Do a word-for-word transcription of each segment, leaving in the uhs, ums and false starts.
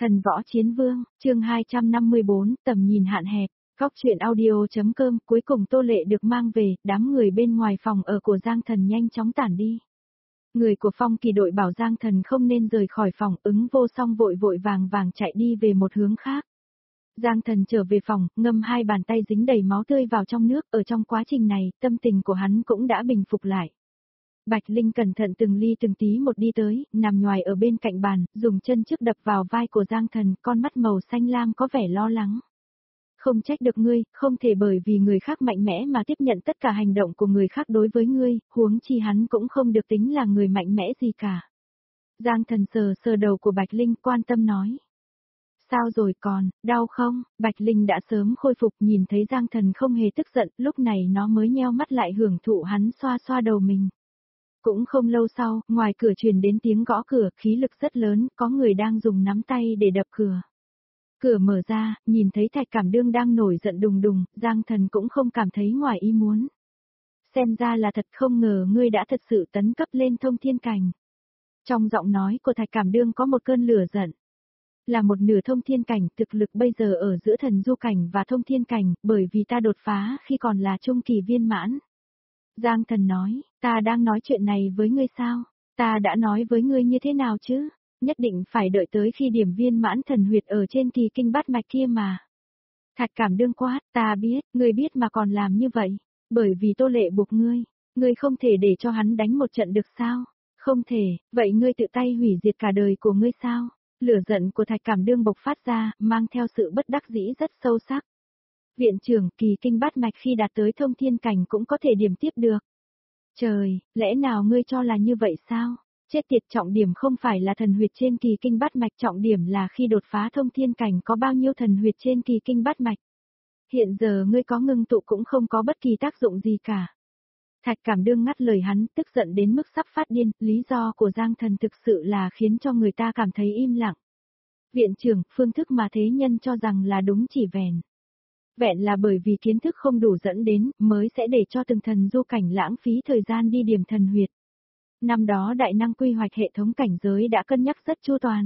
Thần võ chiến vương, chương hai trăm năm mươi bốn, tầm nhìn hạn hẹp. Góc truyện audio.com, cuối cùng Tô Lệ được mang về, đám người bên ngoài phòng ở của Giang Thần nhanh chóng tản đi. Người của Phong Kỳ đội bảo Giang Thần không nên rời khỏi phòng, ứng vô song vội vội vàng vàng chạy đi về một hướng khác. Giang Thần trở về phòng, ngâm hai bàn tay dính đầy máu tươi vào trong nước, ở trong quá trình này, tâm tình của hắn cũng đã bình phục lại. Bạch Linh cẩn thận từng ly từng tí một đi tới, nằm nhoài ở bên cạnh bàn, dùng chân trước đập vào vai của Giang Thần, con mắt màu xanh lam có vẻ lo lắng. Không trách được ngươi, không thể bởi vì người khác mạnh mẽ mà tiếp nhận tất cả hành động của người khác đối với ngươi, huống chi hắn cũng không được tính là người mạnh mẽ gì cả. Giang Thần sờ sờ đầu của Bạch Linh, quan tâm nói. Sao rồi còn, đau không? Bạch Linh đã sớm khôi phục, nhìn thấy Giang Thần không hề tức giận, lúc này nó mới nheo mắt lại hưởng thụ hắn xoa xoa đầu mình. Cũng không lâu sau, ngoài cửa truyền đến tiếng gõ cửa, khí lực rất lớn, có người đang dùng nắm tay để đập cửa. Cửa mở ra, nhìn thấy Thạch Cảm Đương đang nổi giận đùng đùng, Giang Thần cũng không cảm thấy ngoài ý muốn. Xem ra là thật, không ngờ ngươi đã thật sự tấn cấp lên thông thiên cảnh. Trong giọng nói của Thạch Cảm Đương có một cơn lửa giận. Là một nửa thông thiên cảnh, thực lực bây giờ ở giữa thần du cảnh và thông thiên cảnh, bởi vì ta đột phá khi còn là trung kỳ viên mãn. Giang Thần nói, ta đang nói chuyện này với ngươi sao? Ta đã nói với ngươi như thế nào chứ? Nhất định phải đợi tới khi điểm viên mãn thần huyệt ở trên kỳ kinh bát mạch kia mà. Thạch Cảm Đương quát, ta biết, ngươi biết mà còn làm như vậy. Bởi vì Tô Lệ buộc ngươi, ngươi không thể để cho hắn đánh một trận được sao? Không thể, vậy ngươi tự tay hủy diệt cả đời của ngươi sao? Lửa giận của Thạch Cảm Đương bộc phát ra, mang theo sự bất đắc dĩ rất sâu sắc. Viện trưởng, kỳ kinh bát mạch khi đạt tới thông thiên cảnh cũng có thể điểm tiếp được. Trời, lẽ nào ngươi cho là như vậy sao? Chết tiệt, trọng điểm không phải là thần huyệt trên kỳ kinh bát mạch, trọng điểm là khi đột phá thông thiên cảnh có bao nhiêu thần huyệt trên kỳ kinh bát mạch. Hiện giờ ngươi có ngưng tụ cũng không có bất kỳ tác dụng gì cả. Thạch Cảm Đương ngắt lời hắn, tức giận đến mức sắp phát điên, lý do của Giang Thần thực sự là khiến cho người ta cảm thấy im lặng. Viện trưởng, phương thức mà thế nhân cho rằng là đúng chỉ vẻn. Vẹn là bởi vì kiến thức không đủ dẫn đến, mới sẽ để cho từng thần du cảnh lãng phí thời gian đi điểm thần huyệt. Năm đó đại năng quy hoạch hệ thống cảnh giới đã cân nhắc rất chu toàn.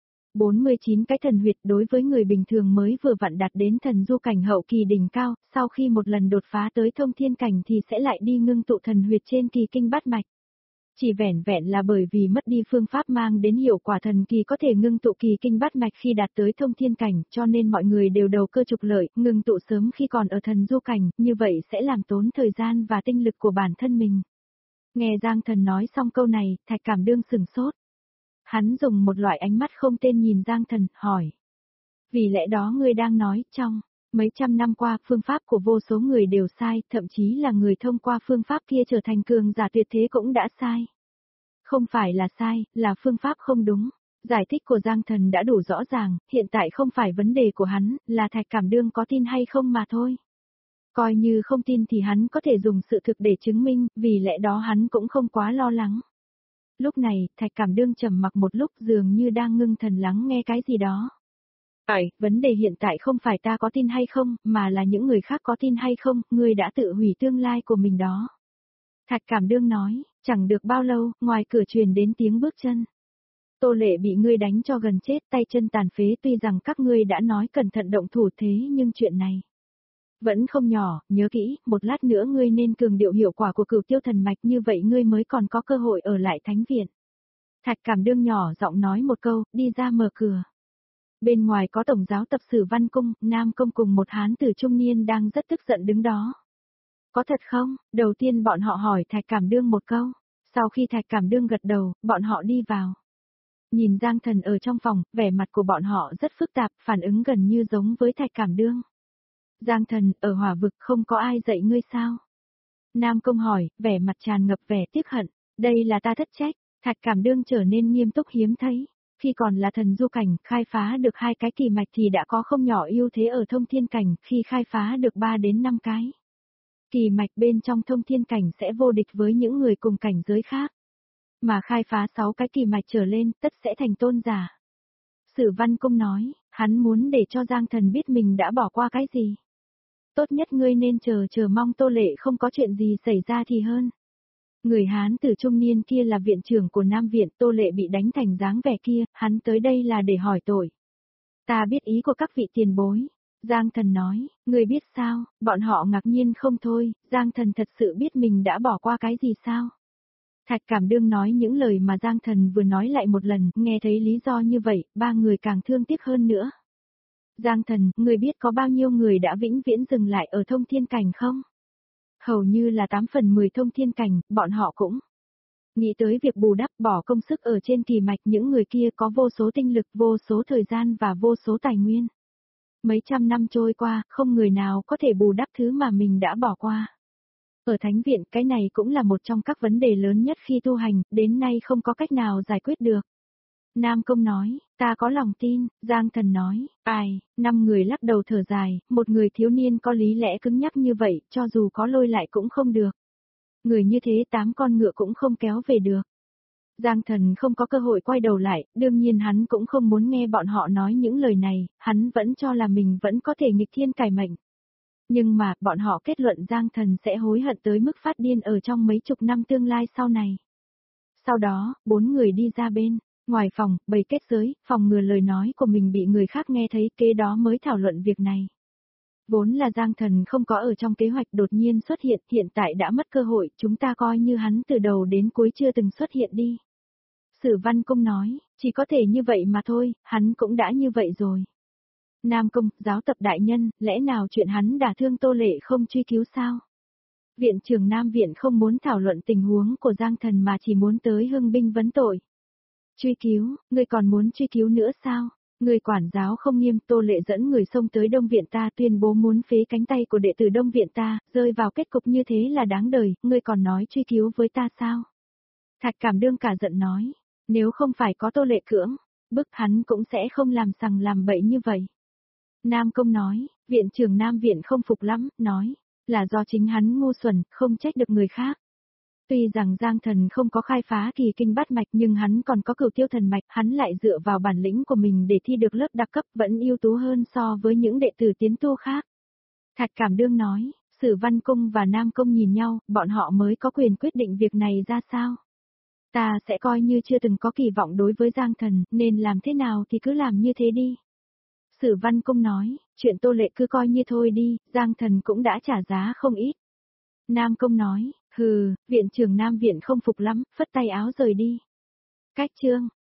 bốn mươi chín cái thần huyệt đối với người bình thường mới vừa vặn đạt đến thần du cảnh hậu kỳ đỉnh cao, sau khi một lần đột phá tới thông thiên cảnh thì sẽ lại đi ngưng tụ thần huyệt trên kỳ kinh bát mạch. Chỉ vẻn vẹn là bởi vì mất đi phương pháp mang đến hiệu quả thần kỳ có thể ngưng tụ kỳ kinh bát mạch khi đạt tới thông thiên cảnh, cho nên mọi người đều đầu cơ trục lợi, ngưng tụ sớm khi còn ở thần du cảnh, như vậy sẽ làm tốn thời gian và tinh lực của bản thân mình. Nghe Giang Thần nói xong câu này, Thạch Cảm Đương sừng sốt. Hắn dùng một loại ánh mắt không tên nhìn Giang Thần, hỏi. Vì lẽ đó ngươi đang nói, trong mấy trăm năm qua, phương pháp của vô số người đều sai, thậm chí là người thông qua phương pháp kia trở thành cường giả tuyệt thế cũng đã sai. Không phải là sai, là phương pháp không đúng. Giải thích của Giang Thần đã đủ rõ ràng, hiện tại không phải vấn đề của hắn, là Thạch Cảm Đương có tin hay không mà thôi. Coi như không tin thì hắn có thể dùng sự thực để chứng minh, vì lẽ đó hắn cũng không quá lo lắng. Lúc này, Thạch Cảm Đương trầm mặc một lúc dường như đang ngưng thần lắng nghe cái gì đó. Ấy, vấn đề hiện tại không phải ta có tin hay không, mà là những người khác có tin hay không, ngươi đã tự hủy tương lai của mình đó. Thạch Cảm Đương nói, chẳng được bao lâu, ngoài cửa truyền đến tiếng bước chân. Tô Lệ bị ngươi đánh cho gần chết, tay chân tàn phế, tuy rằng các ngươi đã nói cẩn thận động thủ thế nhưng chuyện này vẫn không nhỏ, nhớ kỹ, một lát nữa ngươi nên cường điệu hiệu quả của Cửu Tiêu Thần Mạch, như vậy ngươi mới còn có cơ hội ở lại thánh viện. Thạch Cảm Đương nhỏ giọng nói một câu, đi ra mở cửa. Bên ngoài có tổng giáo tập sử Văn Cung, Nam Công cùng một hán tử trung niên đang rất tức giận đứng đó. Có thật không? Đầu tiên bọn họ hỏi Thạch Cảm Đương một câu. Sau khi Thạch Cảm Đương gật đầu, bọn họ đi vào. Nhìn Giang Thần ở trong phòng, vẻ mặt của bọn họ rất phức tạp, phản ứng gần như giống với Thạch Cảm Đương. Giang Thần, ở hỏa vực không có ai dạy ngươi sao? Nam Công hỏi, vẻ mặt tràn ngập vẻ tiếc hận. Đây là ta thất trách. Thạch Cảm Đương trở nên nghiêm túc hiếm thấy. Khi còn là thần du cảnh, khai phá được hai cái kỳ mạch thì đã có không nhỏ ưu thế ở thông thiên cảnh, khi khai phá được ba đến năm cái. Kỳ mạch bên trong thông thiên cảnh sẽ vô địch với những người cùng cảnh giới khác. Mà khai phá sáu cái kỳ mạch trở lên, tất sẽ thành tôn giả. Sử Văn Cung nói, hắn muốn để cho Giang Thần biết mình đã bỏ qua cái gì. Tốt nhất ngươi nên chờ chờ mong Tô Lệ không có chuyện gì xảy ra thì hơn. Người Hán tử trung niên kia là viện trưởng của Nam Viện, Tô Lệ bị đánh thành dáng vẻ kia, hắn tới đây là để hỏi tội. Ta biết ý của các vị tiền bối. Giang Thần nói, người biết sao, bọn họ ngạc nhiên không thôi, Giang Thần thật sự biết mình đã bỏ qua cái gì sao? Thạch Cảm Đương nói những lời mà Giang Thần vừa nói lại một lần, nghe thấy lý do như vậy, ba người càng thương tiếc hơn nữa. Giang Thần, người biết có bao nhiêu người đã vĩnh viễn dừng lại ở thông thiên cảnh không? Hầu như là tám phần mười thông thiên cảnh, bọn họ cũng nghĩ tới việc bù đắp bỏ công sức ở trên kỳ mạch, những người kia có vô số tinh lực, vô số thời gian và vô số tài nguyên. Mấy trăm năm trôi qua, không người nào có thể bù đắp thứ mà mình đã bỏ qua. Ở Thánh Viện, cái này cũng là một trong các vấn đề lớn nhất khi tu hành, đến nay không có cách nào giải quyết được. Nam Công nói, ta có lòng tin, Giang Thần nói, ai, năm người lắc đầu thở dài, một người thiếu niên có lý lẽ cứng nhắc như vậy, cho dù có lôi lại cũng không được. Người như thế tám con ngựa cũng không kéo về được. Giang Thần không có cơ hội quay đầu lại, đương nhiên hắn cũng không muốn nghe bọn họ nói những lời này, hắn vẫn cho là mình vẫn có thể nghịch thiên cải mệnh. Nhưng mà, bọn họ kết luận Giang Thần sẽ hối hận tới mức phát điên ở trong mấy chục năm tương lai sau này. Sau đó, bốn người đi ra bên, ngoài phòng, bày kết giới, phòng ngừa lời nói của mình bị người khác nghe thấy, kế đó mới thảo luận việc này. Vốn là Giang Thần không có ở trong kế hoạch đột nhiên xuất hiện, hiện tại đã mất cơ hội, chúng ta coi như hắn từ đầu đến cuối chưa từng xuất hiện đi. Sử Văn Cung nói, chỉ có thể như vậy mà thôi, hắn cũng đã như vậy rồi. Nam Công, giáo tập đại nhân, lẽ nào chuyện hắn đả thương Tô Lệ không truy cứu sao? Viện trưởng Nam Viện không muốn thảo luận tình huống của Giang Thần mà chỉ muốn tới hưng binh vấn tội. Truy cứu, ngươi còn muốn truy cứu nữa sao? Người quản giáo không nghiêm, Tô Lệ dẫn người xông tới Đông Viện ta tuyên bố muốn phế cánh tay của đệ tử Đông Viện ta, rơi vào kết cục như thế là đáng đời, ngươi còn nói truy cứu với ta sao? Thạch Cảm Đương cả giận nói, nếu không phải có Tô Lệ cưỡng, bức hắn cũng sẽ không làm sằng làm bậy như vậy. Nam Công nói, viện trưởng Nam Viện không phục lắm, nói, là do chính hắn ngu xuẩn, không trách được người khác. Tuy rằng Giang Thần không có khai phá kỳ kinh bát mạch nhưng hắn còn có cửu tiêu thần mạch, hắn lại dựa vào bản lĩnh của mình để thi được lớp đặc cấp vẫn ưu tú hơn so với những đệ tử tiến tu khác. Thạch Cảm Đương nói, Sử Văn Cung và Nam Công nhìn nhau, bọn họ mới có quyền quyết định việc này ra sao. Ta sẽ coi như chưa từng có kỳ vọng đối với Giang Thần, nên làm thế nào thì cứ làm như thế đi. Sử Văn Cung nói, chuyện Tô Lệ cứ coi như thôi đi, Giang Thần cũng đã trả giá không ít. Nam Công nói, hừ, viện trưởng Nam Viện không phục lắm, phất tay áo rời đi. Cách chương